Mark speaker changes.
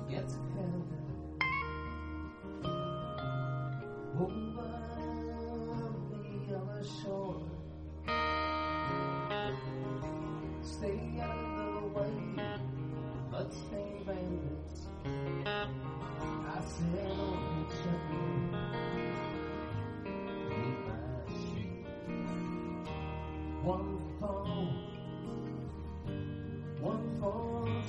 Speaker 1: get held over the other shore. Stay out of the way, bloodstained bandits. I said, oh, Chucky, be my shield. One fall.